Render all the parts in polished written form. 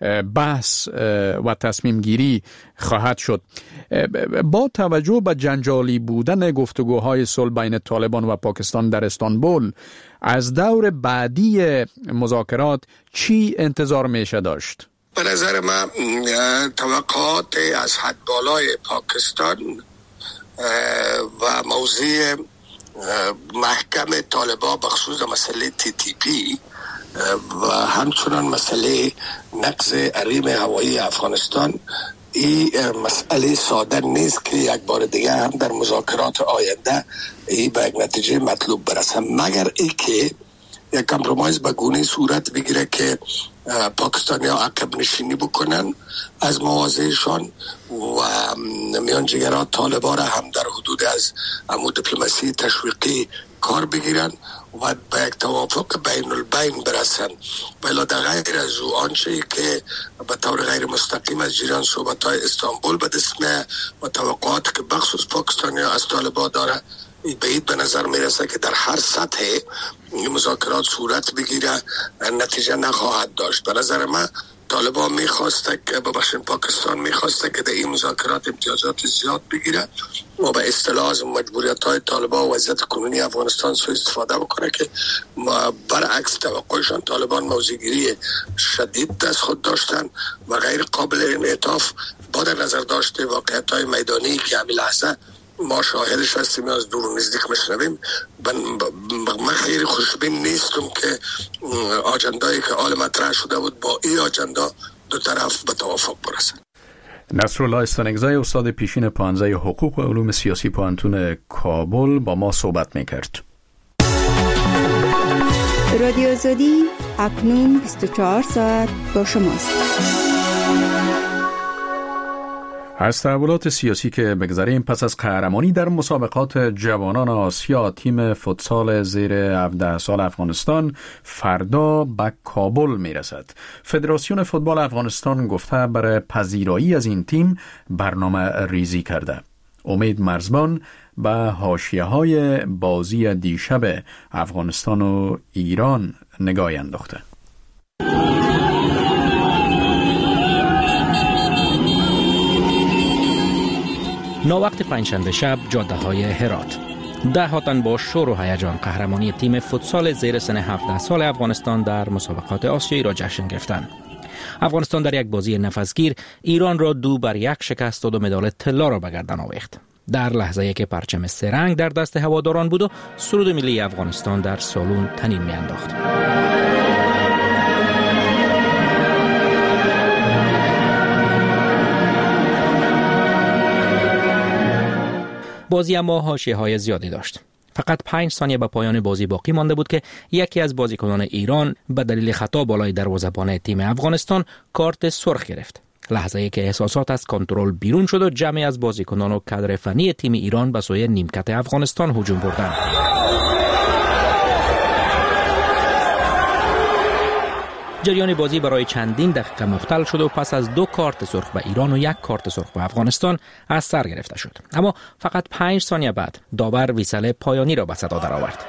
بحث و تصمیم گیری خواهد شد. با توجه به جنجالی بودن گفتگوهای صلح بین طالبان و پاکستان در استانبول، از دور بعدی مذاکرات چی انتظار میشه داشت؟ به نظر من توقعات از حد بالای پاکستان و موضوع محکم طالبان بخصوص مسئله TTP و همچنان مسئله نقض حریم هوایی افغانستان، این مسئله ساده نیست که یک بار دیگه هم در مذاکرات آینده این به یک نتیجه مطلوب برسه، مگر ای که یک کامپرومایز به گونه صورت بگیره که پاکستانی ها عقب نشینی بکنن از مواضعشان و میانجیگران طالبان را هم در حدود از دیپلماسی تشویقی کار بگیرن و به یک توافق بین البین برسن. بلا در غیر از او آنچه که به طور غیر مستقیم از جریان صحبت‌های استانبول به دست میاد و توقعاتی که بخصوص پاکستانی ها از طالبان داره، به نظر میرسه که در هر سطح مذاکرات صورت بگیره نتیجه نخواهد داشت. به نظر من طالبان میخواسته که پاکستان میخواسته که در این مذاکرات امتیازات زیاد بگیره و به اصطلاح از مجبوریت های طالبان و وضعیت کنونی افغانستان سوء استفاده بکنه که برعکس توقعشان طالبان موضع‌گیری شدید دست خود داشتن و غیر قابل انعطاف با در نظر داشته واقعیت های میدانی که همین لحظه ما شاهدش هستیم، از دور و نزدیک میشنویم. من خیلی خوشبین نیستم که آجندایی که آل مطرح شده بود با این آجندا دو طرف به توافق برسن. نصرالله استانگزای، استاد پیشین پانزه حقوق و علوم سیاسی پانتون کابل، با ما صحبت میکرد. رادیو آزادی اکنون 24 ساعت با شماست. از تحولات سیاسی که بگذریم، پس از قهرمانی در مسابقات جوانان آسیا، تیم فوتسال زیر 17 سال افغانستان فردا به کابل میرسد. فدراسیون فوتبال افغانستان گفته برای پذیرایی از این تیم برنامه ریزی کرده. امید مرزبان به حاشیه‌های بازی دیشب افغانستان و ایران نگاهی انداخته. ناوقت پنجشنبه شب جاده های هرات، ده‌ها تن با شور و هیجان قهرمانی تیم فوتسال زیر سن 17 سال افغانستان در مسابقات آسیایی را جشن گرفتند. افغانستان در یک بازی نفسگیر ایران را 2-1 شکست داد و مدال طلا را به گردن آویخت. در لحظه‌ای که پرچم سه رنگ در دست هواداران بود و سرود ملی افغانستان در سالن طنین می‌انداخت. بازی اما حاشیه‌های زیادی داشت. فقط 5 ثانیه به پایان بازی باقی مانده بود که یکی از بازیکنان ایران به دلیل خطا بالای دروازه‌بان تیم افغانستان کارت سرخ گرفت. لحظه‌ای که احساسات از کنترل بیرون شد و جمعی از بازیکنان و کادر فنی تیم ایران به سوی نیمکت افغانستان هجوم بردند. جریان بازی برای چندین دقیقه مختل شد و پس از 2 کارت سرخ به ایران و 1 کارت سرخ به افغانستان از سر گرفته شد. اما فقط 5 ثانیه بعد داور ویسل پایانی را به صدا درآورد.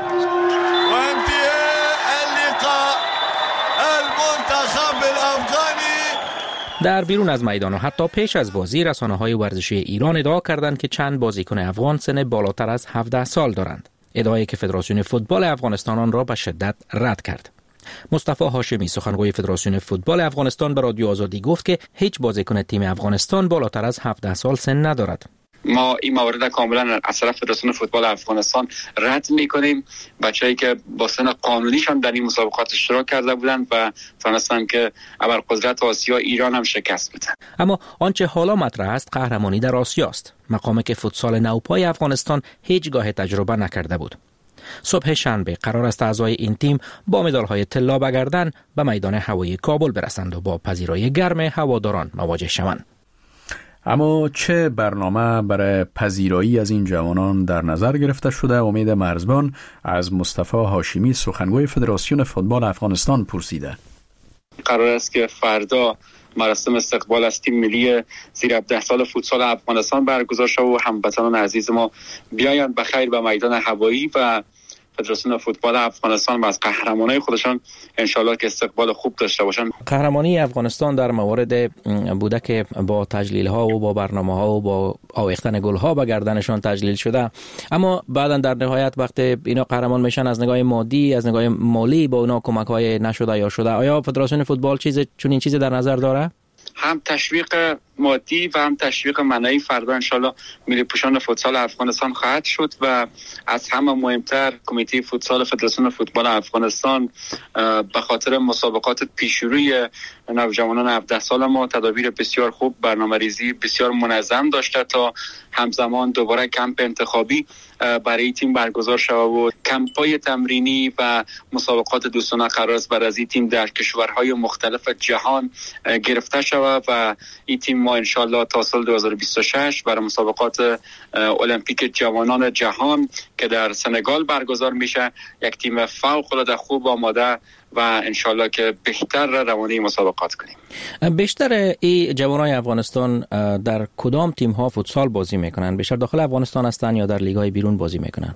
در بیرون از میدان و حتی پیش از بازی، رسانه‌های ورزشی ایران ادعا کردند که چند بازیکن افغان سن بالاتر از 17 سال دارند. ادعایی که فدراسیون فوتبال افغانستان آن را به شدت رد کرد. مصطفی هاشمی، سخنگوی فدراسیون فوتبال افغانستان، به رادیو آزادی گفت که هیچ بازیکن تیم افغانستان بالاتر از 17 سال سن ندارد. ما این مورد کاملا از طرف فدراسیون فوتبال افغانستان رد می‌کنیم. بچه‌ای که با سن قانونیشان در این مسابقات اشتراک کرده بودند و تونستن که ابرقدرت آسیا ایران هم شکست بدن. اما آنچه حالا مطرح است قهرمانی در آسیا است، مقامی که فوتسال نوپای افغانستان هیچگاه تجربه نکرده بود. صبح شنبه قرار است اعضای این تیم با مدال‌های طلا به گردن به میدان هوایی کابل برسند و با پذیرایی گرم هواداران مواجه شوند. اما چه برنامه برای پذیرایی از این جوانان در نظر گرفته شده؟ امید مرزبان از مصطفی هاشمی، سخنگوی فدراسیون فوتبال افغانستان، پرسیده. قرار است که فردا مراسم استقبال از تیم ملی زیر 17 سال فوتسال افغانستان برگزار شود و هموطنان عزیز ما بیایند بخیر به میدان هوایی و فدراسیون فوتبال افغانستان و از قهرمانای خودشان انشالله که استقبال خوب داشته باشند. قهرمانی افغانستان در موارد بوده که با تجلیل ها و با برنامه ها و با آویختن گل ها به گردنشان تجلیل شده، اما بعدا در نهایت وقت اینا قهرمان میشن از نگاه مادی، از نگاه مالی با اونا کمک های نشده یا شده، آیا فدراسیون فوتبال چنین چیزی در نظر داره؟ هم تشویق مادی و هم تشویق معنوی فردا انشالله ملی پوشان فوتسال افغانستان خواهد شد و از همه مهمتر کمیته فوتسال فدراسیون فوتبال افغانستان به خاطر مسابقات پیشروی نوجوانان 17 سال ما تدابیر بسیار خوب، برنامه‌ریزی بسیار منظم داشته تا همزمان دوباره کمپ انتخابی برای تیم برگزار شود و کمپ‌های تمرینی و مسابقات دوستانه قرار است برای این تیم در کشورهای مختلف جهان گرفته شود و این تیم ما انشالله تا سال 2026 برای مسابقات المپیک جوانان جهان که در سنگال برگزار میشه یک تیم فوق‌العاده خوب آماده و انشالله که بهتر روانی مسابقات کنیم. بیشتر این جوانای افغانستان در کدام تیم ها فوتسال بازی میکنن؟ بیشتر داخل افغانستان هستن یا در لیگ های بیرون بازی میکنن؟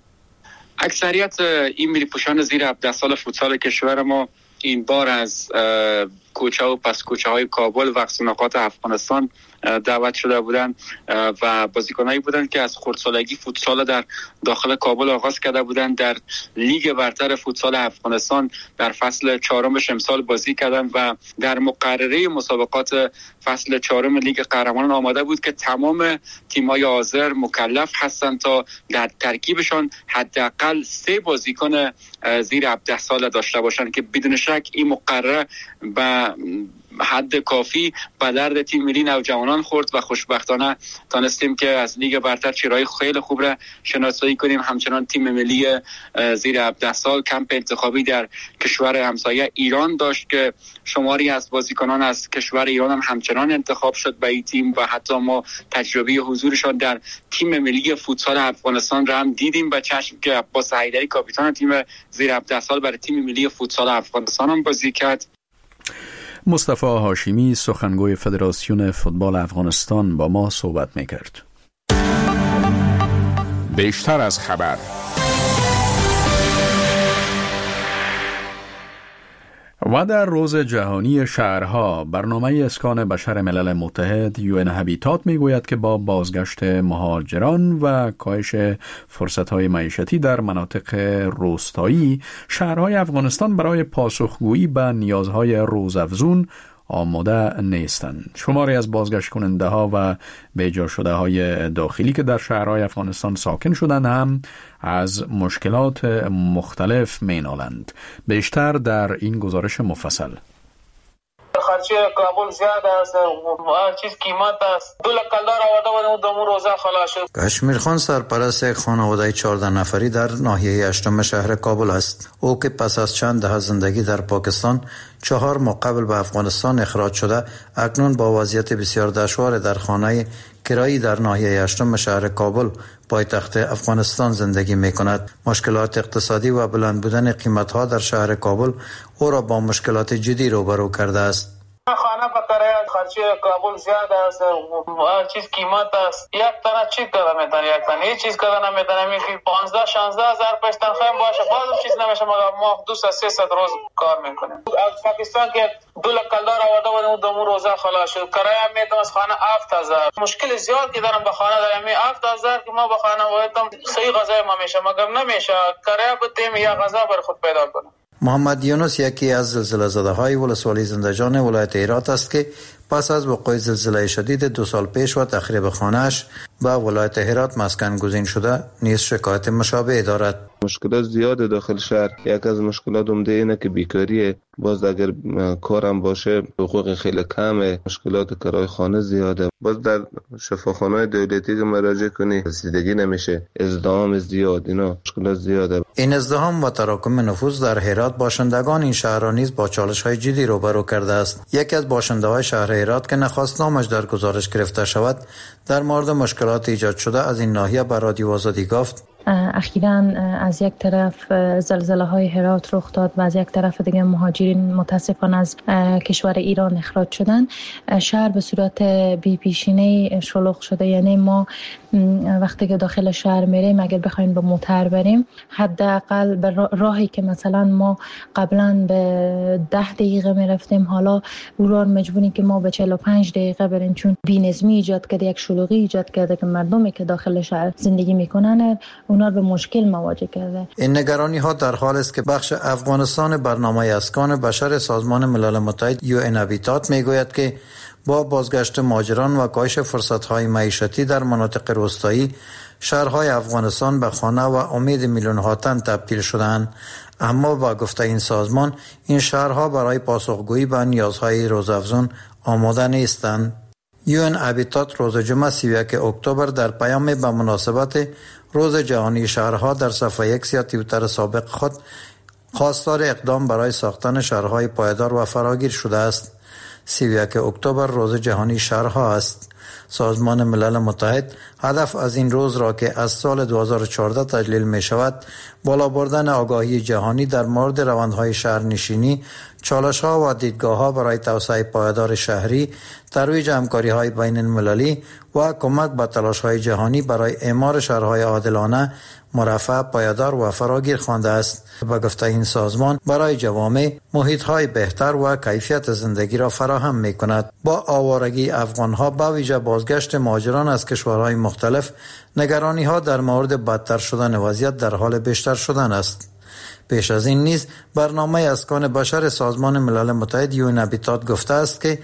اکثریت این ملی پوشان زیر 17 سال فوتسال کشور ما این بار از کوچه و پس کوچه های کابل و نقاط افغانستان دعوت شده بودند و بازیکنایی بودند که از خردسالگی فوتسال در داخل کابل آغاز کرده بودند، در لیگ برتر فوتسال افغانستان در فصل 4 امسال بازی کردند و در مقرره مسابقات فصل 4 لیگ قهرمانان آماده بود که تمام تیم‌های حاضر مکلف هستند تا در ترکیبشان حداقل 3 بازیکن زیر 17 سال داشته باشند که بدون شک این مقرره به حد کافی به درد تیم ملی نوجوانان خورد و خوشبختانه تانستیم که از لیگ برتر چهره‌های خیلی خوب را شناسایی کنیم. همچنان تیم ملی زیر 17 سال کمپ انتخابی در کشور همسایه ایران داشت که شماری از بازیکنان از کشور ایران هم همچنان انتخاب شد به این تیم و حتی ما تجربه حضورشان در تیم ملی فوتسال افغانستان را هم دیدیم به چشم که عباس حیدری کاپیتان تیم زیر 17 سال برای تیم ملی فوتسال افغانستان هم بازی کرد. مصطفی هاشمی سخنگوی فدراسیون فوتبال افغانستان با ما صحبت می‌کرد. بیشتر از خبر. و در روز جهانی شهرها برنامه اسکان بشر ملل متحد UN هابیتات میگوید که با بازگشت مهاجران و کاهش فرصت‌های معیشتی در مناطق روستایی، شهرهای افغانستان برای پاسخگویی به نیازهای روزافزون آماده نیستند. شماری از بازگشت کننده ها و بیجا شده های داخلی که در شهرهای افغانستان ساکن شدند هم از مشکلات مختلف مینالند. بیشتر در این گزارش مفصل. خرچه کابل زیاد است، هر چیز قیمت است. 2 لک کلدار آورده بودیم دمو روزه خلاص شد. کشمیر خان سرپرست یک خانواده 14 نفری در ناحیه 8 شهر کابل است. او که پس از چند دهه زندگی در پاکستان 4 ماه قبل به افغانستان اخراج شده، اکنون با وضعیت بسیار دشوار در خانه کرایی در ناحیه 8 شهر کابل پایتخت افغانستان زندگی می کند. مشکلات اقتصادی و بلند بودن قیمت‌ها در شهر کابل او را با مشکلات جدی روبرو کرده است. خانه به کرایه خرچه کابل زیاد است، هر چیز قیمت است. یک تنه چی کردن میتونه، یک تنه هیچ چیز کردن نمیتونه. میگه 15-16 هزار پیش تنخواه باشه بازم چیز نمیشه، مگر ما 200-300 روز کار میکنیم. از پاکستان که 2 لک کلدار آورده بودیم دمو روزه خلاص شد. کرایه میتونه از خانه 7000. مشکل زیاد که دارم به خانه دارم. 7000 که ما به خانه وایدم صحیح غذای ما میشه، مگر نمیشه. کرایه بتیم یا غذا بر خود پیدا کنم. محمد یونس یکی از زلزله زده های ولسوالی زندجان ولایت هرات است که پس از وقوع زلزله شدید 2 سال پیش و تخریب خانه‌اش به ولایت هرات مسکن گزین شده نیز شکایت مشابه دارد. مشکلات زیاده داخل شهر. یک از مشکلات عمده اینه که بیکاریه. باز اگر کارم باشه حقوق خیلی کمه. مشکلات کرای خانه زیاده. باز در شفاخانه‌های دولتی که مراجعه کنی رسیدگی نمیشه. ازدحام زیاد، اینا مشکلات زیاده. این ازدحام و تراکم نفوذ در هرات باشندگان این شهر را نیز با چالش‌های جدی روبرو کرده است. یکی از باشنده‌های شهر هرات که نخواست نامش در گزارش گرفته شود در مورد مشکلات ایجاد شده از این ناحیه به رادیو آزادی گفت: اخیراً از یک طرف زلزله های هرات رخ داد و از یک طرف دیگه مهاجرین متاسفانه از کشور ایران اخراج شدن. شهر به صورت بی پیشینه شلوغ شده. یعنی ما وقتی که داخل شهر میریم اگر بخوایم به موتر بریم، حداقل به راهی که مثلا ما قبلا به 10 دقیقه میرفتیم، حالا او را مجبوریم که ما به 45 دقیقه بریم، چون بی‌نظمی ایجاد کرده، یک شلوغی ایجاد کرده که مردمی که داخل شهر زندگی میکنن اونا به مشکل مواجه کرده. این نگرانی ها در حال است که بخش افغانستان برنامه اسکان بشر سازمان ملل متحد UN هابیتات میگوید که با بازگشت مهاجران و کاهش فرصت‌های معیشتی در مناطق روستایی، شهرهای افغانستان به خانه و امید میلیون‌ها تن تبدیل شدند. اما با گفته این سازمان، این شهرها برای پاسخگویی به نیازهای روزافزون آماده نیستند. UN هابیتات روز جمعه 31 اکتبر در پیام به مناسبت روز جهانی شهرها در صفحه یک توییتر سابق خود خواستار اقدام برای ساختن شهرهای پایدار و فراگیر شده است. 31 اکتبر روز جهانی شهرها است. سازمان ملل متحد هدف از این روز را که از سال 2014 تجلیل می شود، بالا بردن آگاهی جهانی در مورد روندهای شهرنشینی، چالش‌ها و دیدگاه‌ها برای توسعه پایدار شهری، ترویج همکاری‌های بین المللی و کمک به تلاش‌های جهانی برای اعمار شهرهای عادلانه، مرفه، پایدار و فراگیر خوانده است. به گفته این سازمان برای جوامع محیط‌های بهتر و کیفیت زندگی را فراهم می‌کند. با آوارگی افغان‌ها به ویژه بازگشت مهاجران از کشورهای مختلف، نگرانی‌ها در مورد بدتر شدن وضعیت در حال بیشتر شدن است. پیش از این نیز برنامه اسکان بشر سازمان ملل متحد UN هابیتات گفته است که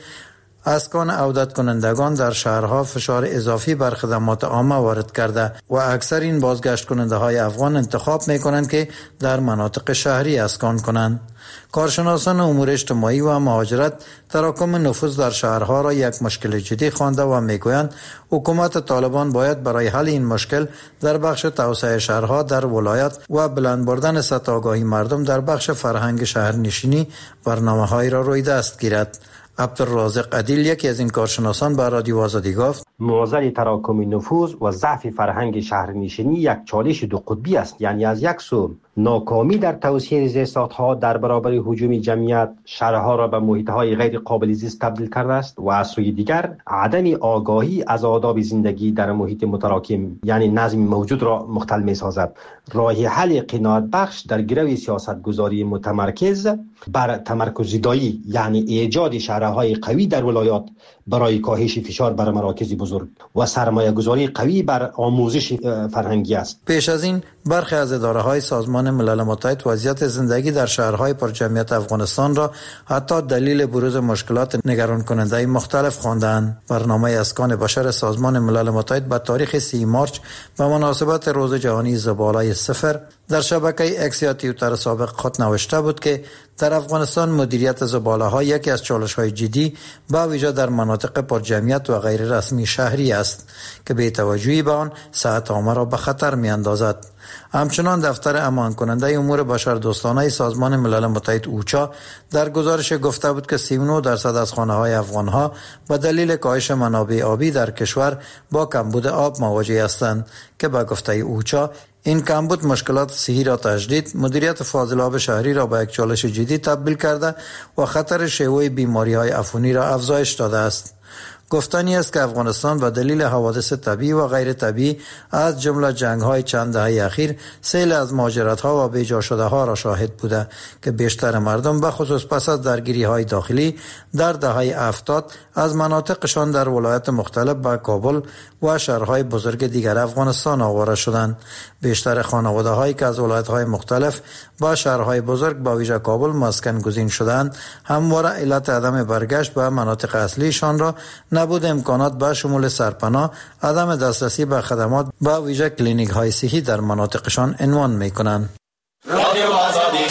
اسکان عودت کنندگان در شهرها فشار اضافی بر خدمات عامه وارد کرده و اکثر این بازگشت کننده های افغان انتخاب می کنند که در مناطق شهری اسکان کنند. کارشناسان امور اجتماعی و مهاجرت تراکم نفوذ در شهرها را یک مشکل جدی خوانده و میگویند حکومت طالبان باید برای حل این مشکل در بخش توسعه شهرها در ولایت و بلند بردن سطح آگاهی مردم در بخش فرهنگ شهرنشینی برنامه‌هایی را روی دست گیرد. عبدالرازق عدیل، یکی از این کارشناسان، به رادیو آزادی گفت: معضل تراکم نفوذ و ضعف فرهنگ شهرنشینی یک چالش دو قطبی است. یعنی از یک سو ناکامی در توسعه زیرساخت‌ها در برابر هجوم جمعیت شهرها را به محیط‌های غیر قابل زیست تبدیل کرده است و از سوی دیگر عدم آگاهی از آداب زندگی در محیط متراکم یعنی نظم موجود را مختل می‌سازد. راه حل قناعت بخش در گرو سیاست‌گذاری متمرکز بر تمرکز زدایی یعنی ایجاد شهرهای قوی در ولایات برای کاهش فشار بر مراکز بزرگ و سرمایه گذاری قوی بر آموزش فرهنگی است. پیش از این برخی از اداره‌های سازمان ملل متحد وضعیت زندگی در شهرهای پرجمعیت افغانستان را حتی دلیل بروز مشکلات نگران کننده مختلف خواندند. برنامه اسکان بشر سازمان ملل متحد به تاریخ 30 مارس به مناسبت روز جهانی زباله صفر در شبکه اکس یا توییتر سابق خود نوشته بود که در افغانستان مدیریت زباله‌ها یکی از چالش‌های جدی با ویژه در مناطق پرجمعیت و غیر رسمی شهری است که بی توجهی به آن صحت عامه را به خطر می‌اندازد. همچنان دفتر امان کننده امور بشردوستانه سازمان ملل متحد اوچا در گزارش گفته بود که 39% از خانه‌های افغان‌ها به دلیل کاهش منابع آبی در کشور با کمبود آب مواجه هستند که به گفته اوچا این کمبود مشکلات صحی را تجدید، مدیریت فاضلاب شهری را به یک چالش جدی تبدیل کرده و خطر شیوع بیماری‌های عفونی را افزایش داده است. گفتنی است که افغانستان به دلیل حوادث طبیعی و غیر طبیعی از جمله جنگ‌های چند دهه اخیر سیل از مهاجرت‌ها و بیجا شده‌ها را شاهد بوده که بیشتر مردم به خصوص پس از درگیری‌های داخلی در دهه 70 از مناطقشان در ولایات مختلف به کابل و شهرهای بزرگ دیگر افغانستان آواره شدند. بیشتر خانواده‌هایی که از ولایت‌های مختلف با شهرهای بزرگ با ویژه کابل مسکن گزین شدند، همواره علت عدم برگشت به مناطق اصلیشان را نبود امکانات به شمول سرپناه، عدم دسترسی به خدمات با ویژه کلینیک های صحی در مناطقشان عنوان می کنند. رادیو آزادی.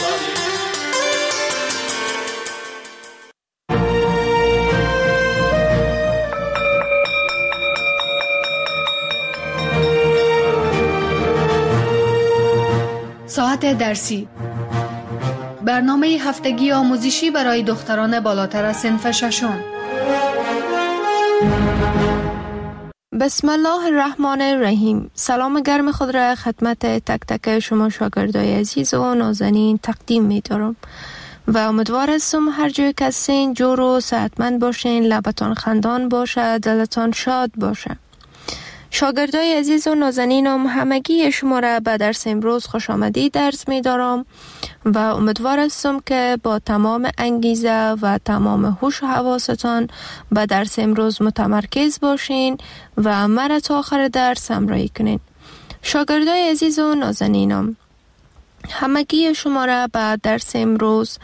ساعت درسی، برنامه هفتگی آموزشی برای دختران بالاتر از صنف ششم. بسم الله الرحمن الرحیم. سلام گرم خود را خدمت تک تک شما شاگردای عزیز و نازنین تقدیم می دارم و امیدوار هستم هر جای که هستین جور و صحتمند باشین، لبتان خندان باشه، دلتان شاد باشه. شاگردای عزیز و نازنینم، همگی شما را به درس امروز خوش آمدید درس می دارم و امیدوار هستم که با تمام انگیزه و تمام هوش و حواستان به درس امروز متمرکز باشین و مرا تا آخر درس همراهی کنین. شاگردای عزیز و نازنینم، همگی شما را به درس امروز،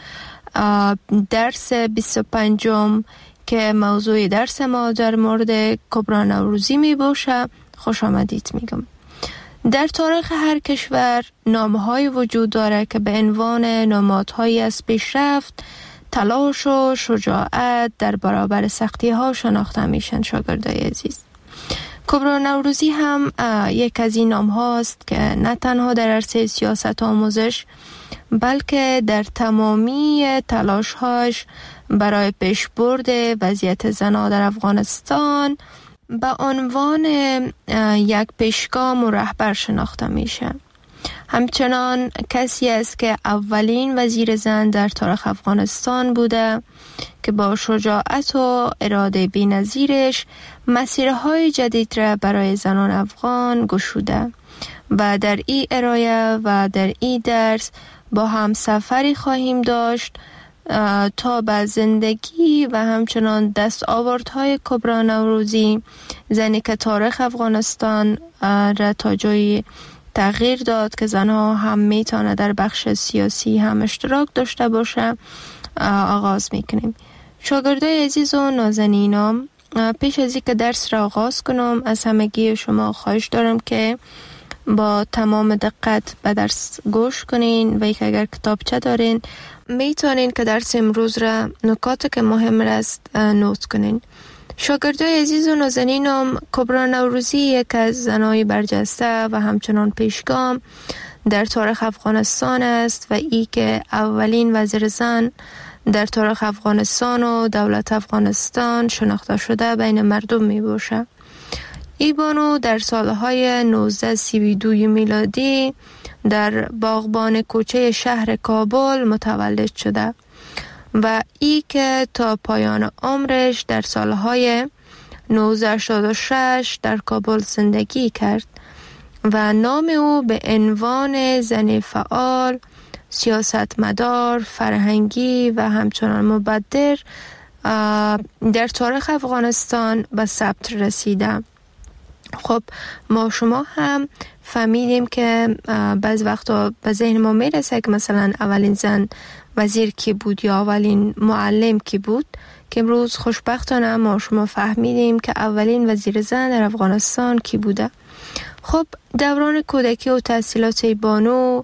درس 25 که موضوع درس ما در مورد کبری نوروزی می باشه خوش آمدید میگم. در تاریخ هر کشور نامه‌های وجود داره که به عنوان نمادهایی از پیشرفت، تلاش و شجاعت در برابر سختی‌ها شناخته میشن. شاگردای عزیز، کبری نوروزی هم یک از این نام‌هاست که نه تنها در عرصه سیاست آموزش بلکه در تمامی تلاش‌هاش برای پیشبرد وضعیت زنان در افغانستان به عنوان یک پیشگام و رهبر شناخته میشه. همچنان کسی است که اولین وزیر زن در تاریخ افغانستان بوده که با شجاعت و اراده بی‌نظیرش مسیرهای جدید را برای زنان افغان گشوده و در این ارائه و در این درس با هم سفری خواهیم داشت تا به زندگی و همچنان دستاوردهای کبری نوروزی، زنی که تاریخ افغانستان را تا جایی تغییر داد که زنها هم میتونه در بخش سیاسی هم اشتراک داشته باشه، آغاز میکنیم. شاگردای عزیز و نازنینم، پیش از اینکه درس را آغاز کنم از همگی شما خواهش دارم که با تمام دقت به درس گوش کنین و اگر کتابچه دارین میتونین که درس امروز را نکاتی که مهم است نوت کنین. شاگردای عزیز و نازنینم، کبری نوروزی یک از زنای برجسته و همچنان پیشگام در تاریخ افغانستان است و ای که اولین وزیر زن در تاریخ افغانستان و دولت افغانستان شناخته شده بین مردم می باشه. ای بانو در سالهای 1932 میلادی در باغبان کوچه شهر کابل متولد شده و ای که تا پایان عمرش در سالهای 1986 در کابل زندگی کرد و نام او به عنوان زن فعال، سیاستمدار، فرهنگی و همچنان مبدر در تاریخ افغانستان به ثبت رسیده. خب ما شما هم فهمیدیم که بعض وقتا به ذهن ما میرسه که مثلا اولین زن وزیر کی بود یا اولین معلم کی بود، که امروز خوشبختانه ما شما فهمیدیم که اولین وزیر زن در افغانستان کی بوده. خب دوران کودکی و تحصیلات بانو،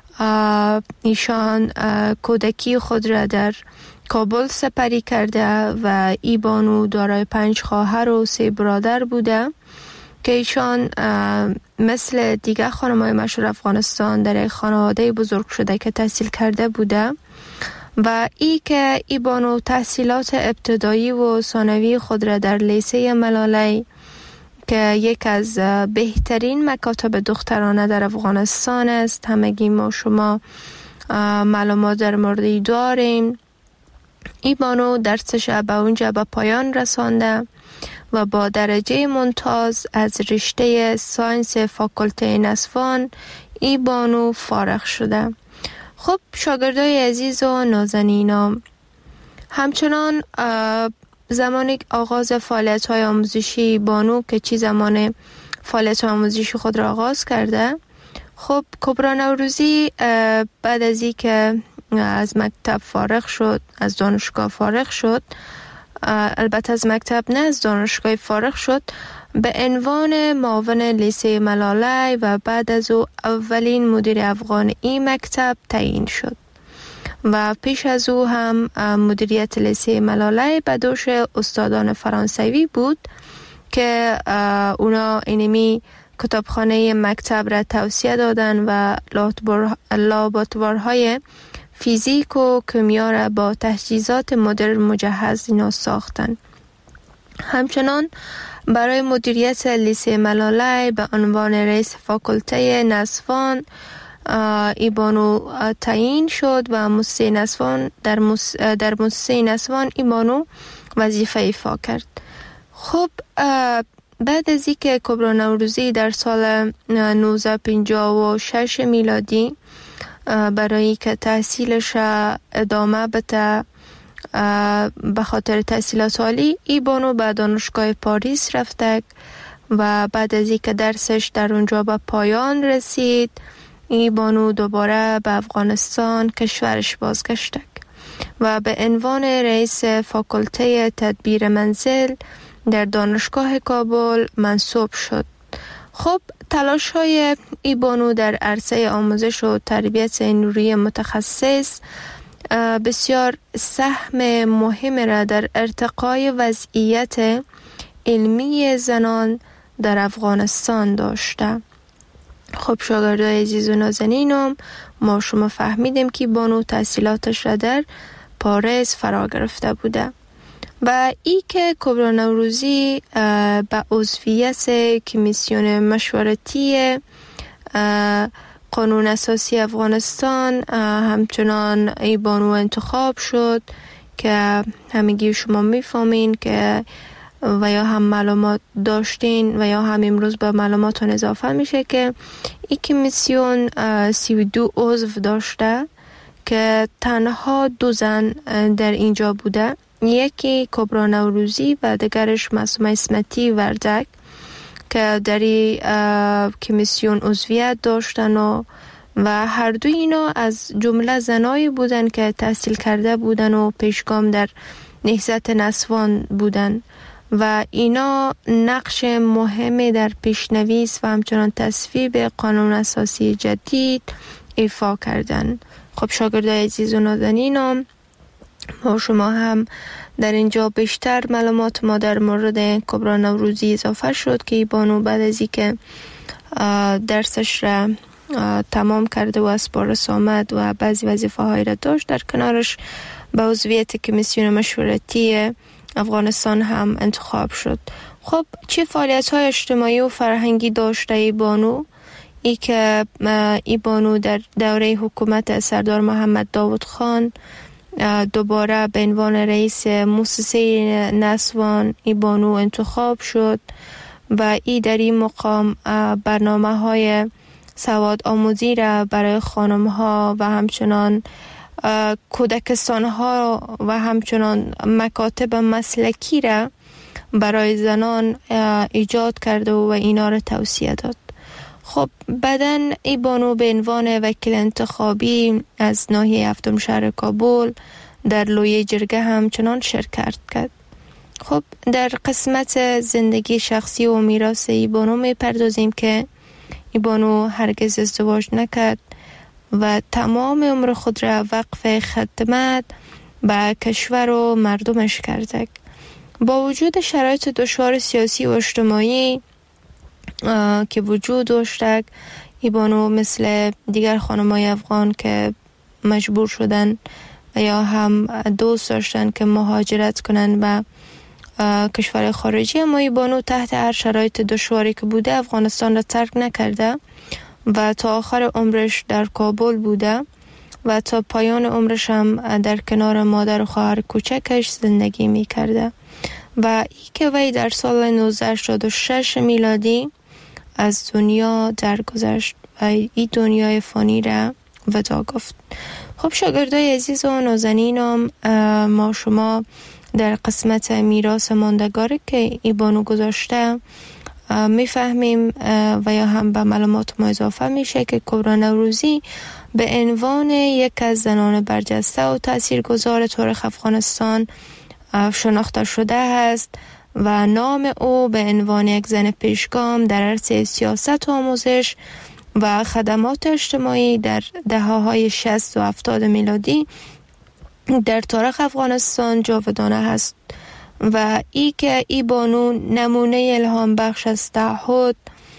ایشان کودکی خود را در کابل سپری کرده و ای بانو دارای 5 خواهر و 3 برادر بوده که ایشان مثل دیگه خانم‌های مشهور افغانستان در یک خانواده بزرگ شده که تحصیل کرده بوده و ای که ای بانو تحصیلات ابتدایی و ثانوی خود را در لیسه ملالی که یک از بهترین مکاتب دخترانه در افغانستان است، همگی ما شما معلومات در موردی داریم، ای بانو درسش به اونجا به پایان رسانده و با درجه ممتاز از رشته ساینس فاکولته نسوان ای بانو فارغ شده. خب شاگردای عزیز و نازنینم، همچنان زمان آغاز فعالیت‌های آموزشی بانو که چی زمان فعالیت آموزشی خود را آغاز کرده، خب کبری نوروزی بعد از این که از مکتب فارغ شد، از دانشگاه فارغ شد، البته از مکتب نه از دانشگاه فارغ شد، به عنوان معاون لیسه ملالی و بعد از او اولین مدیر افغان این مکتب تعیین شد و پیش از او هم مدیریت لیسه ملالی به دوش استادان فرانسوی بود که اونا اینمی کتابخانه مکتب را توسعه دادن و لابراتوارهای فیزیک و کیمیا را با تجهیزات مدرن مجهز اینا ساختن. همچنان برای مدیریت لیسه ملاله به عنوان رئیس فاکولته نسوان ای بانو تعیین شد و موسسه نسوان در موسسه نسوان ای بانو وظیفه ایفا کرد. خب بعد از اینکه کبرا نوروزی در سال 1956 میلادی برای که تحصیلش ادامه بده به خاطر تحصیلات عالی، ای بانو به دانشگاه پاریس رفته و بعد از اینکه درسش در اونجا به پایان رسید، ای بانو دوباره به افغانستان کشورش بازگشته و به عنوان رئیس فاکولته تدبیر منزل در دانشگاه کابل منصوب شد. خب تلاش های ای بانو در عرصه آموزش و تربیت نوری متخصص بسیار سهم مهم را در ارتقای وضعیت علمی زنان در افغانستان داشته. خب شاگردای عزیز و نازنینم، ما شما فهمیدیم که بانو تحصیلاتش را در پاریس فرا گرفته بوده و ای که کبرا نوروزی به عضویت کمیسیون مشورتی قانون اساسی افغانستان همچنان ای بانو انتخاب شد که همگی شما میفهمین که و یا هم معلومات داشتین و یا هم امروز به معلوماتون اضافه میشه که این کمیسیون 32 عضو داشته که تنها 2 زن در اینجا بوده، یکی کبرا نوروزی و دیگرش معصومه اسمتی وردک که در کمیسیون عضویت داشتن و هر دو اینا از جمله زنایی بودن که تحصیل کرده بودن و پیشگام در نهضت نسوان بودن و اینا نقش مهمی در پیشنویس و همچنان تصویب قانون اساسی جدید ایفا کردن. خب شاگردای عزیز و نازنینم، ما شما هم در اینجا بیشتر معلومات ما در مورد کبرا نوروزی اضافه شد که ای بانو بعد از اینکه درسش را تمام کرده و از پاریس آمد و بعضی وظیفه هایی را داشت، در کنارش به عضویت کمیسیون مشورتی افغانستان هم انتخاب شد. خب چه فعالیت های اجتماعی و فرهنگی داشته ای بانو؟ ای که ای بانو در دوره حکومت سردار محمد داود خان دوباره به عنوان رئیس موسسه نسوان ای بانو انتخاب شد و ای در این مقام برنامه های سواد آموزی را برای خانم ها و همچنان کودکستان ها و همچنان مکاتب مسلکی را برای زنان ایجاد کرده و اینا را توصیه داد. خب بعداً ای بانو به عنوان وکیل انتخابی از ناحیه هفتم شهر کابل در لویه جرگه همچنان شرکت کرد. خب در قسمت زندگی شخصی و میراث ای بانو می پردازیم که ای بانو هرگز ازدواج نکرد و تمام عمر خود را وقف خدمت به کشور و مردمش کرده. با وجود شرایط دشوار سیاسی و اجتماعی که وجود داشته، ای بانو مثل دیگر خانم‌های افغان که مجبور شدن و یا هم دوست داشتن که مهاجرت کنن به کشور خارجی، اما ای بانو تحت هر شرایط دشواری که بوده افغانستان را ترک نکرده و تا آخر عمرش در کابل بوده و تا پایان عمرش هم در کنار مادر و خواهر کوچکش زندگی می کرده و ای که وی در سال 1986 میلادی از دنیا درگذشت و این دنیای فانی را وداع گفت. خب شاگردای عزیز و نازنینم، ما شما در قسمت میراث ماندگاری که ای بانو گذاشته میفهمیم و یا هم به معلومات ما اضافه میشه که کبرا نوروزی به عنوان یک از زنان برجسته و تاثیرگذار تاریخ افغانستان شناخته شده است و نام او به عنوان یک زن پیشگام در عرصه سیاست و آموزش و خدمات اجتماعی در دهه‌های 60 و 70 میلادی در تاریخ افغانستان جاودانه است و ای که ای بانو نمونه الهام بخش از تعهد،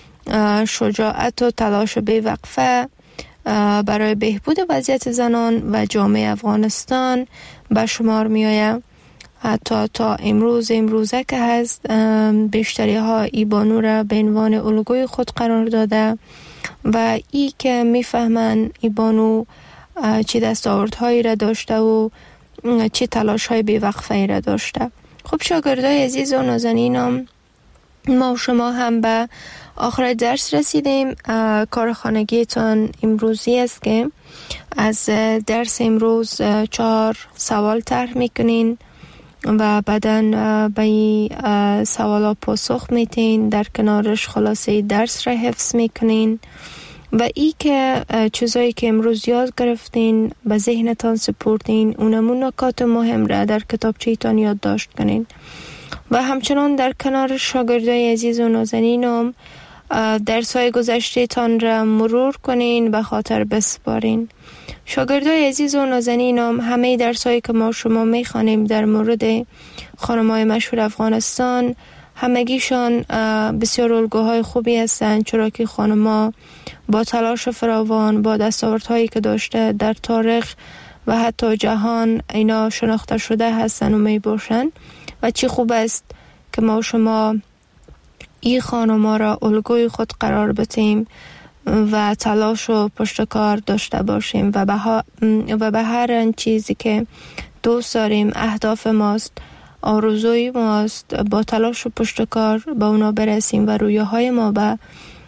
شجاعت و تلاش بی‌وقفه برای بهبود وضعیت زنان و جامعه افغانستان به شمار می آید تا امروزه که هست بیشتری ها ای بانو را به عنوان الگوی خود قرار داده و ای که میفهمن ای بانو چی دستاوردهایی را داشته و چی تلاش های بیوقفه را داشته. خب شاگردای عزیز و نازنینم، ما و شما هم به آخر درس رسیدیم. کار خانگیتان امروزی است که از درس امروز 4 سوال طرح میکنین و بعداً به این سوالا پاسخ میتین، در کنارش خلاصه درس را حفظ میکنین و ای که چیزایی که امروز یاد گرفتین به ذهنتان سپردین، اونمون نکات مهم را در کتابچه‌تان یادداشت کنین و همچنان در کنار شاگردای عزیز و نازنینم درس‌های گذشته تان را مرور کنین، به خاطر بسپارین. شاگردای عزیز و نازنینم، همه درس‌هایی که ما شما می‌خوانیم در مورد خانم‌های مشهور افغانستان، همگیشان بسیار الگوهای خوبی هستند، چرا که خانم‌ها با تلاش فراوان، با دستاوردهایی که داشته در تاریخ و حتی جهان اینا شناخته شده هستند و می باشند و چی خوب است که ما شما این خانم‌ها را الگوی خود قرار بدیم و تلاش و پشتکار داشته باشیم و به هر چیزی که دوست داریم، اهداف ماست، آرزوی ماست، با تلاش و پشتکار به اونا برسیم و رویاهای ما به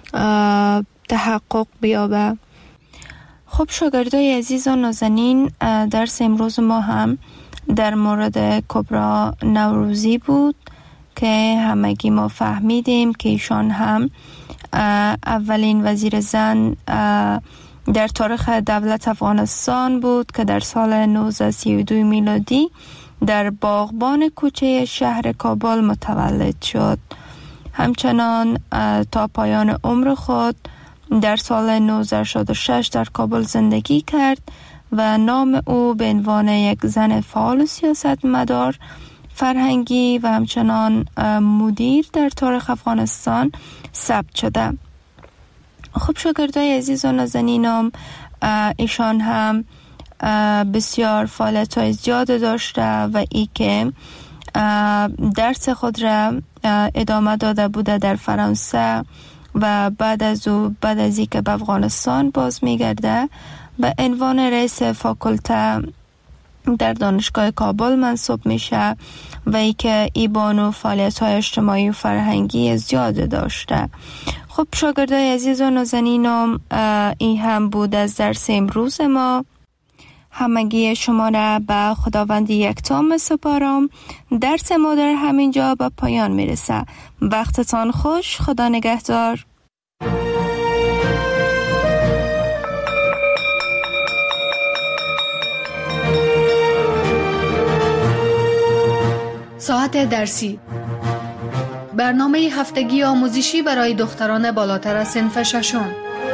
تحقق بیابه. خب شاگردای عزیز و نازنین، درس امروز ما هم در مورد کبرا نوروزی بود که همگی ما فهمیدیم که ایشان هم اولین وزیر زن در تاریخ دولت افغانستان بود که در سال 1932 میلادی در باغبان کوچه شهر کابل متولد شد. همچنان تا پایان عمر خود در سال 1966 در کابل زندگی کرد و نام او به عنوان یک زن فعال سیاستمدار فرهنگی و همچنان مدیر در تاریخ افغانستان ثبت شده. خب شاگردای عزیز و نازنینم، ایشان هم بسیار فعالیت‌های زیاد داشته و ای که درس خود را ادامه داده بوده در فرانسه و بعد از ای که به افغانستان باز میگرده به عنوان رئیس فاکولته در دانشگاه کابل منصوب میشه و ای که ای بانو فعالیت‌های اجتماعی و فرهنگی زیاد داشته. خب شاگردای عزیز و نازنینم، این هم بود از درس امروز ما. همگی شما را به خداوند یکتا سپارم. درس ما در همینجا به پایان میرسه. وقتتان خوش. خدا نگهدار. ساعت درسی، برنامه هفتگی آموزشی برای دختران بالاتر از صنف ششم.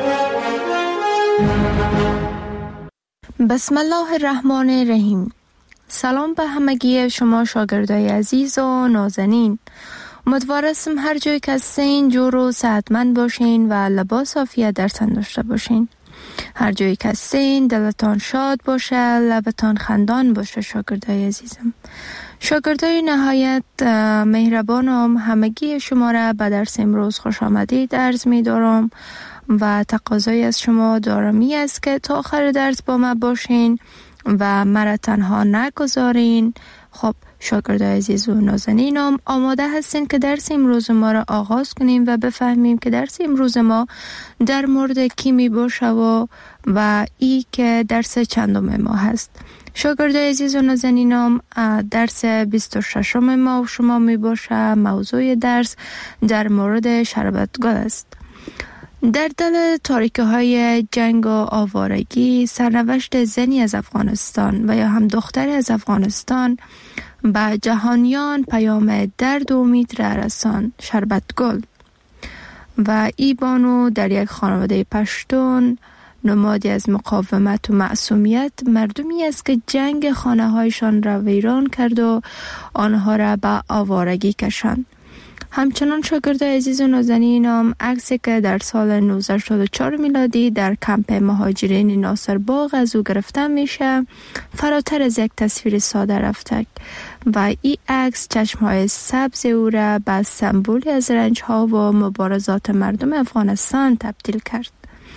بسم الله الرحمن الرحیم. سلام به همگی شما شاگردای عزیز و نازنین. امیدوارم هر جای که هستین جور و صحتمند باشین و لباس عافیت در تن داشته باشین. هر جایی که هستین دلتان شاد باشه، لبتان خندان باشه. شاگردای عزیزم، شاگردای نهایت مهربانم، همگی شما را به درس امروز خوش آمدید عرض می دارم و تقاضای از شما دارمی است که تا آخر درس با ما باشین و مرا تنها نگذارین. خب شاگردای عزیز و نازنینم، آماده هستین که درس امروز ما را آغاز کنیم و بفهمیم که درس امروز ما در مورد کی می باشه و ای که درس چندم ما هست. شاگردای عزیز و نازنینم، درس 26 ما و شما می باشه. موضوع درس در مورد شربتگل است. در دل تاریکی های جنگ و آوارگی، سرنوشت زنی از افغانستان و یا هم دختری از افغانستان به جهانیان پیام درد و امید را رساند. شربتگل و ای بانو در یک خانواده پشتون، نمادی از مقاومت و معصومیت، مردمی است که جنگ خانه هایشان را ویران کرد و آنها را به آوارگی کشاند. همچنان شاگردای عزیز و نازنینم عکسی که در سال 1984 میلادی در کمپ مهاجرین ناصر باغ از او گرفته میشه فراتر از یک تصویر ساده رفته و این عکس چشمهای سبز او را به سمبولی از رنجها و مبارزات مردم افغانستان تبدیل کرد.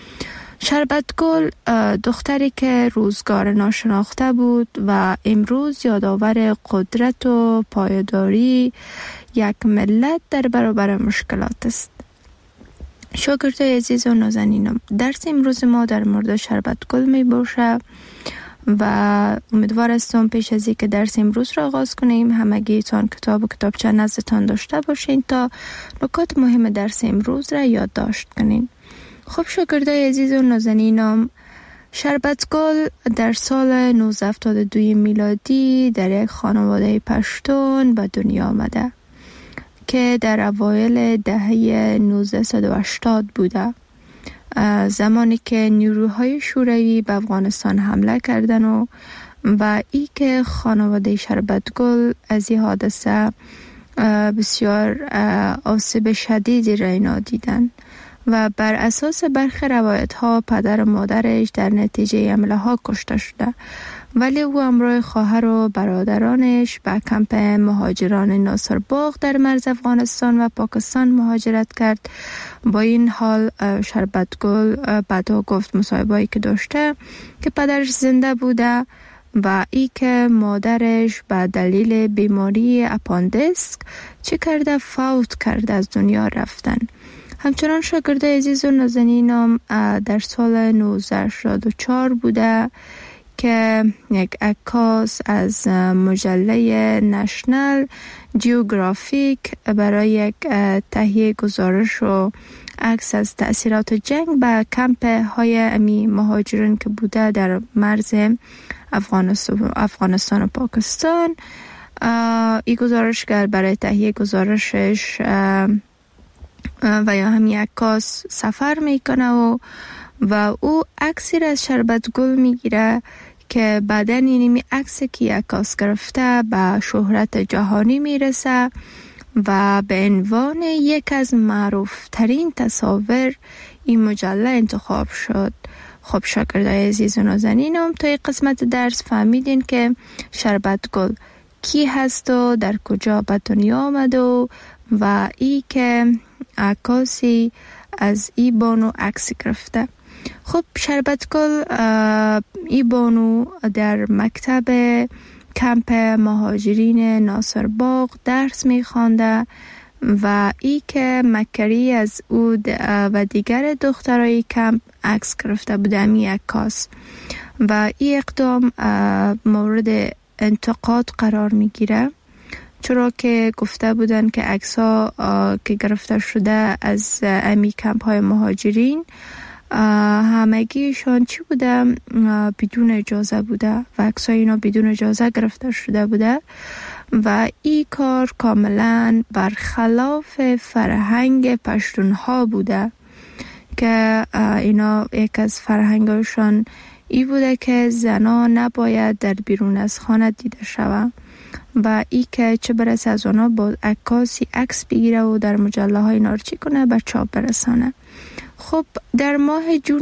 شربتگل دختری که روزگار ناشناخته بود و امروز یادآور قدرت و پایداری یک ملت در برابر مشکلات است. شاگردای عزیز و نازنینم، درس امروز ما در مورد شربتگل می باشه و امیدوار هستم پیش از اینکه درس امروز را آغاز کنیم همگیتان کتاب و کتابچه نزدتان داشته باشین تا نکات مهم درس امروز را یادداشت کنین. خب شاگردای عزیز و نازنینم، شربتگل در سال 1972 میلادی در یک خانواده پشتون به دنیا آمده که در اوایل دهه 1980 بوده، زمانی که نیروهای شوروی به افغانستان حمله کردن و ای که خانواده شربتگل از این حادثه بسیار آسیب شدیدی را اینا دیدن و بر اساس برخی روایت ها پدر و مادرش در نتیجه حمله ها کشته شده، ولی او همراه خواهر و برادرانش به کمپ مهاجران ناصر باغ در مرز افغانستان و پاکستان مهاجرت کرد. با این حال شربتگل بعدا گفت مصاحبه‌ای که داشته که پدرش زنده بوده و ای که مادرش به دلیل بیماری اپاندیسک چه کرده فوت کرده، از دنیا رفتن. همچنان شاگردای عزیز و نازنینم در سال 1984 بوده که یک عکاس از مجله نشنال جیوگرافیک برای یک تهیه گزارش و عکس از تأثیرات جنگ به کمپ های امی مهاجرین که بوده در مرز افغانستان و پاکستان، این گزارشگر برای تهیه گزارشش و یا همین عکاس سفر میکنه و او عکسی را از شربتگل میگیره که بعدن اینمی عکسی که عکاس گرفته به شهرت جهانی میرسه و به عنوان یک از معروف ترین تصاویر این مجله انتخاب شد. خب شاگردای عزیز و نازنینم، تا این قسمت درس فهمیدین که شربتگل کی هست و در کجا به دنیا آمد و ای که عکاسی از ای بانو عکس گرفته. خب شربتگل ای بانو در مکتب کمپ مهاجرین ناصر باغ درس میخوانده و ای که مکری از او و دیگر دخترای کمپ عکس گرفته بوده می عکاس و ای اقدام مورد انتقاد قرار میگیره، چرا که گفته بودن که عکس‌ها که گرفته شده از امی کمپ های مهاجرین همگیشان چی بوده؟ بدون اجازه بوده و عکس‌های اینا بدون اجازه گرفته شده بوده و این کار کاملا برخلاف فرهنگ پشتونها بوده که اینا یک از فرهنگشان ای بوده که زنان نباید در بیرون از خانه دیده شوند و ای که چه برسه از اونا با عکاسی عکس بگیره و در مجله های نارچی کنه به چاپ برسانه. خب در ماه جون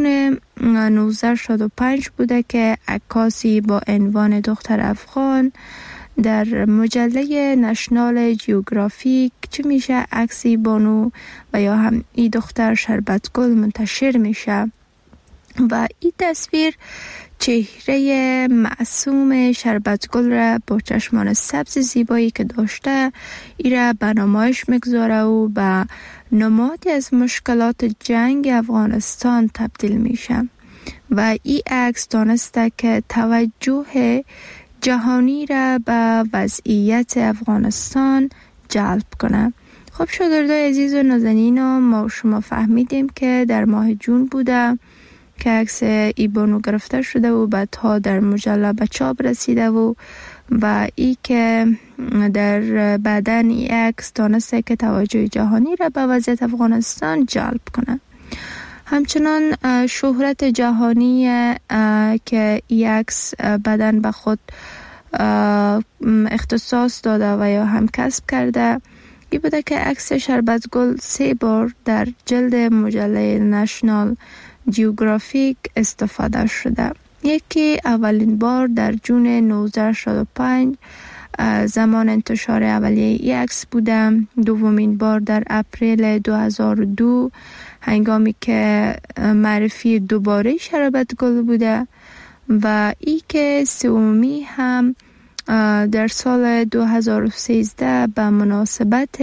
1965 بوده که عکاسی با عنوان دختر افغان در مجله نشنال جیوگرافیک چه میشه عکسی بانو و یا هم ای دختر شربتگل منتشر میشه و این تصویر چهره معصوم شربتگل را با چشمان سبز زیبایی که داشته ای را به نمایش میگذاره و به نمادی از مشکلات جنگ افغانستان تبدیل میشه و این عکس دانسته که توجه جهانی را به وضعیت افغانستان جلب کنه. خب شاگردای عزیز و نازنینم، ما شما فهمیدیم که در ماه جون بوده که عکس ای بانو گرفته شده و بعدها در مجله به چاپ رسیده و ای که در بعدن ای عکس دانسته که توجه جهانی را به وضعیت افغانستان جلب کنه. همچنان شهرت جهانی که ای عکس بعدن به خود اختصاص داده و یا هم کسب کرده این بوده که عکس شربت گل 3 بار در جلد مجله نشنال جیوگرافیک استفاده شده. یکی اولین بار در جون 1965 زمان انتشار اولیه این عکس بوده. دومین بار در اپریل 2002 هنگامی که معرفی دوباره شربت گل بوده و ای که سومی هم در سال 2013 به مناسبت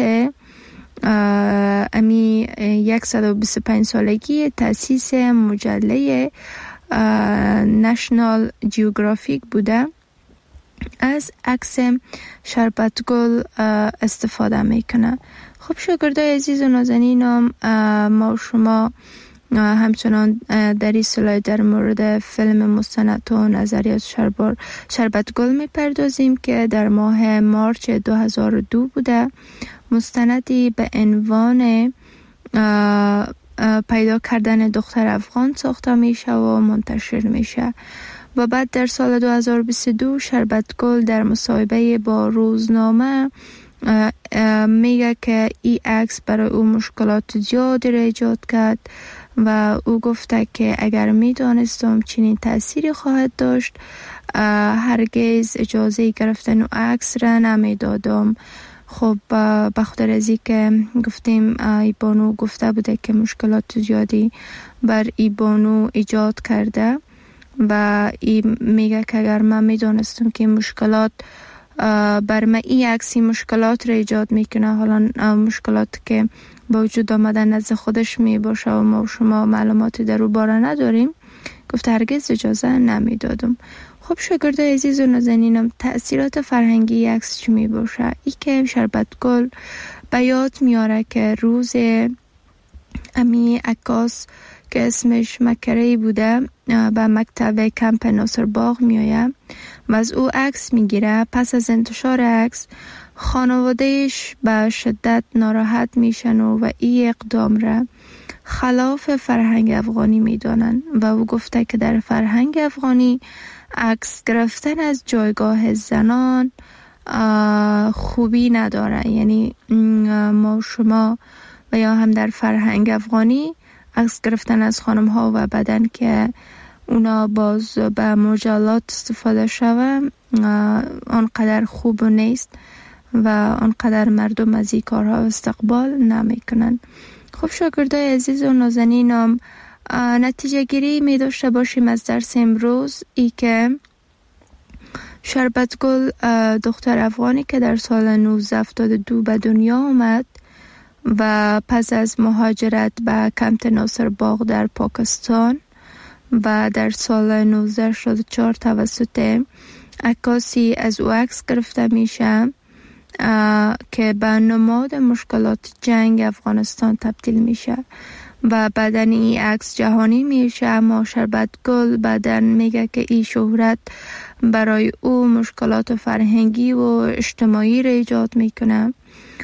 امی 125 سالگی تأسیس مجله نشنال جیوگرافیک بوده. از عکس شربت گل استفاده میکنه. خب شاگردای عزیز و نازنینم، ما شما همچنان در این سلایت در مورد فیلم مستند و نظریات شربت گل میپردازیم که در ماه مارچ 2002 بوده. مستندی به عنوان پیدا کردن دختر افغان ساخته میشه و منتشر میشه و بعد در سال 2022 شربت گل در مصاحبه با روزنامه میگه که این عکس برای او مشکلات زیادی را ایجاد کرد و او گفته که اگر میدانستم چنین تأثیری خواهد داشت هرگز اجازه گرفتن او عکس را نمیدادم. خب بخاطر از این که گفتیم ای بانو گفته بوده که مشکلات زیادی بر ای بانو ایجاد کرده و این میگه که اگر من میدانستم که مشکلات بر من این عکسی مشکلات را ایجاد میکنه، حالا مشکلات که با وجود آمدن نزد خودش می باشه و ما شما معلوماتی در او باره نداریم، گفته هرگز اجازه نمیدادم. خب شاگردای عزیز و نازنینم، تأثیرات فرهنگی عکس چی می باشه؟ ای که شربت گل به یاد میاره که روز امی عکاس که اسمش مکری بوده به مکتب کمپ ناصر باغ میآید و از او عکس میگیره. پس از انتشار عکس خانوادهش به شدت ناراحت میشن و این اقدام را خلاف فرهنگ افغانی میدانن و او گفته که در فرهنگ افغانی عکس گرفتن از جایگاه زنان خوبی نداره. یعنی ما شما و یا هم در فرهنگ افغانی عکس گرفتن از خانم ها و بدن که اونا باز به مجلات استفاده شوه آنقدر خوب نیست و آنقدر مردم از این کارها استقبال نمی کنن. خب شاگردای عزیز و نازنینم، نتیجه گیری می داشته باشیم از درس امروز ای که شربت گل دختر افغانی که در سال 1972 به دنیا آمد و پس از مهاجرت به کمپ ناصر باغ در پاکستان و در سال 1964 توسط عکاسی از او عکس گرفته میشه که به نماد مشکلات جنگ افغانستان تبدیل میشه و بعدن این عکس جهانی میشه. اما شربت گل بعدن میگه که این شهرت برای او مشکلات فرهنگی و اجتماعی را ایجاد میکنه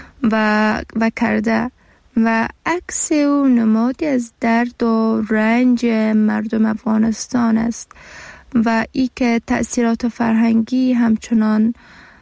و کرده و عکس او نمادی از درد و رنج مردم افغانستان است و ای که تأثیرات فرهنگی همچنان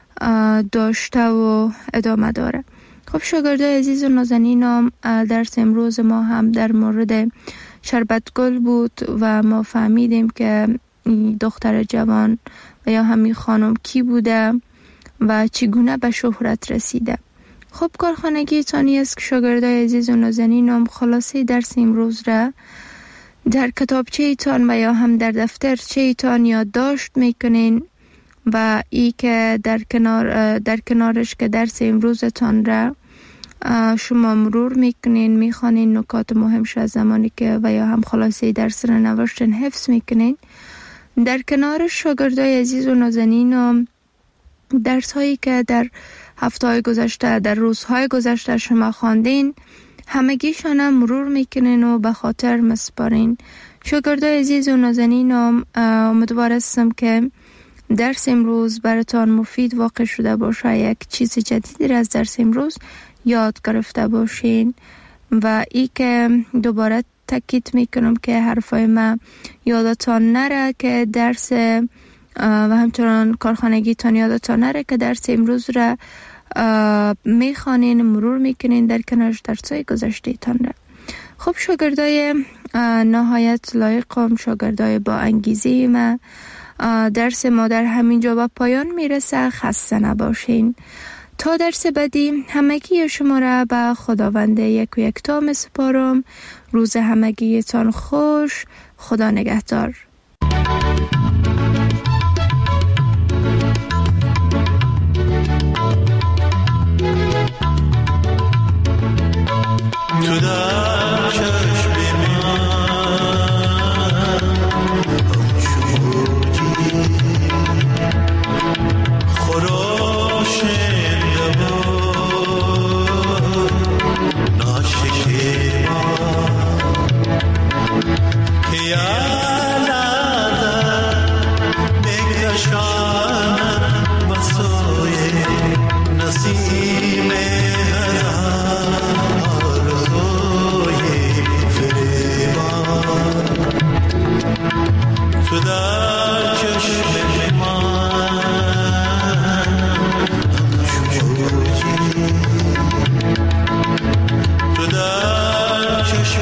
داشته و ادامه داره. خب شاگردای عزیز و نازنینم، درس امروز ما هم در مورد شربت گل بود و ما فهمیدیم که دختر جوان و یا همین خانم کی بوده و چگونه به شهرت رسیده. خب کارخانگی تانی است که شاگردای عزیز و نازنینم خلاصه درس امروز را در کتابچه ایتان و یا هم در دفترچه ایتان یادداشت میکنین و ای که در کنارش که درس امروزتان را شما مرور میکنین، میخوانین نکات مهمش از زمانی که و یا هم خلاصه درس را نوشتن حفظ میکنین. در کنارش شاگردای عزیز و نازنینم درس هایی که در هفته‌های گذشته در روزهای گذشته شما خواندین همگیشان هم مرور میکنین و به خاطر مسپارین. شاگردای عزیز و نازنینم، امیدوار هستم که درس امروز براتان مفید واقع شده باشه، یک چیز جدیدی را از درس امروز یاد گرفته باشین و ای که دوباره تاکید میکنم که حرفای من یادتان نره که درس و همچنان کارخانگی تان یادتان نره که درس امروز را میخوانین، مرور میکنین در کنارش درسای گذشته تان را. خب شاگردای نهایت لایقم، شاگردای با انگیزه ما، درس ما در همین جا به پایان میرسه. خسته نباشین. تا درس بعدی همگی شما را به خداوند یک و یکتا میسپارم. روز همگیتان خوش. خدا نگهدار. تو در چشم من همچون خراشنده بود ناشکیبا که یالده بکشانم بسوی نسیم تو در چشم من همچون تو در چشم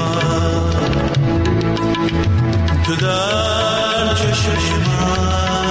من